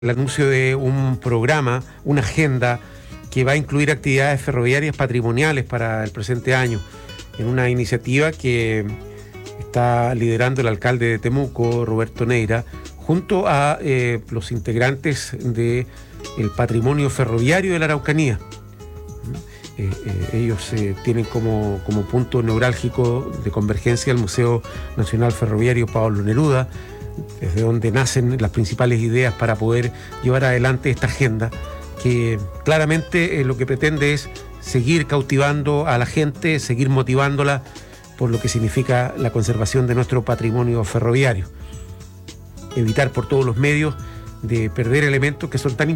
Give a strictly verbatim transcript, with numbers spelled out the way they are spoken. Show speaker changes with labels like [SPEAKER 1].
[SPEAKER 1] el anuncio de un programa, una agenda que va a incluir actividades ferroviarias patrimoniales para el presente año, en una iniciativa que está liderando el alcalde de Temuco, Roberto Neira, junto a eh, los integrantes del patrimonio ferroviario de la Araucanía. Eh, eh, ellos eh, tienen como, como punto neurálgico de convergencia el Museo Nacional Ferroviario Pablo Neruda, desde donde nacen las principales ideas para poder llevar adelante esta agenda, que claramente eh, lo que pretende es seguir cautivando a la gente, seguir motivándola por lo que significa la conservación de nuestro patrimonio ferroviario. Evitar por todos los medios de perder elementos que son tan importantes